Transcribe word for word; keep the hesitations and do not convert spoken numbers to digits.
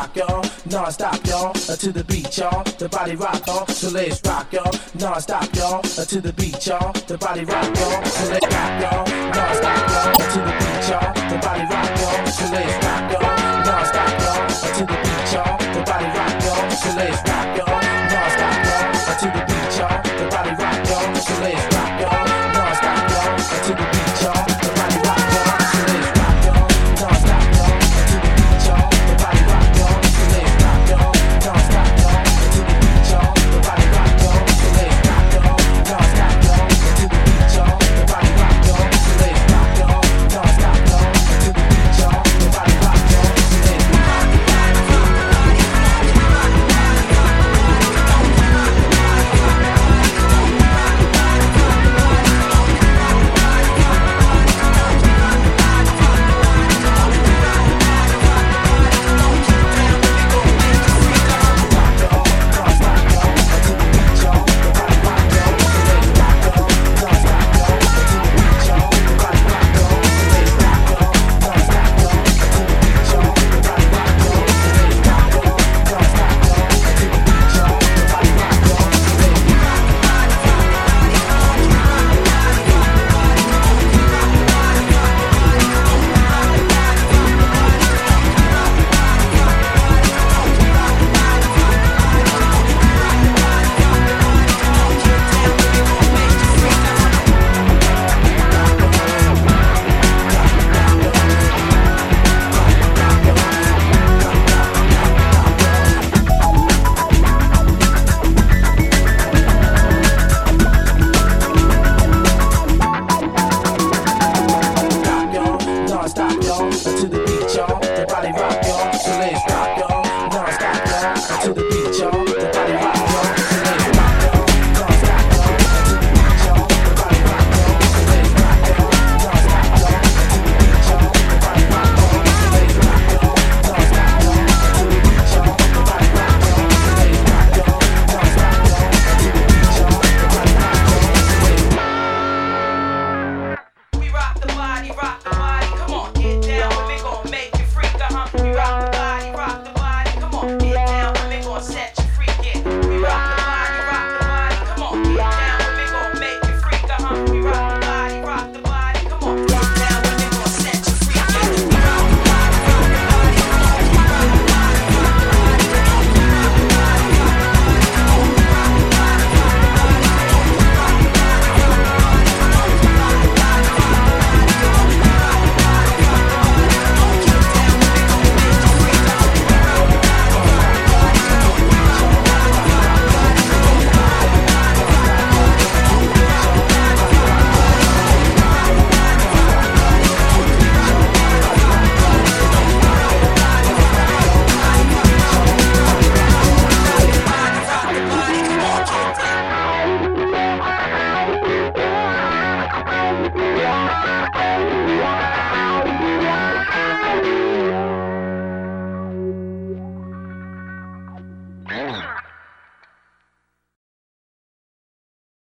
rock, y'all, non-stop, y'all, uh, to the beat, y'all, the body rock, y'all, so let's rock, y'all, non-stop, y'all, uh, to the beat, y'all, the body rock, y'all, so let's rock, y'all, non-stop, y'all, uh, to the beat, y'all, the body rock, y'all, so let's rock, y'all, non-stop.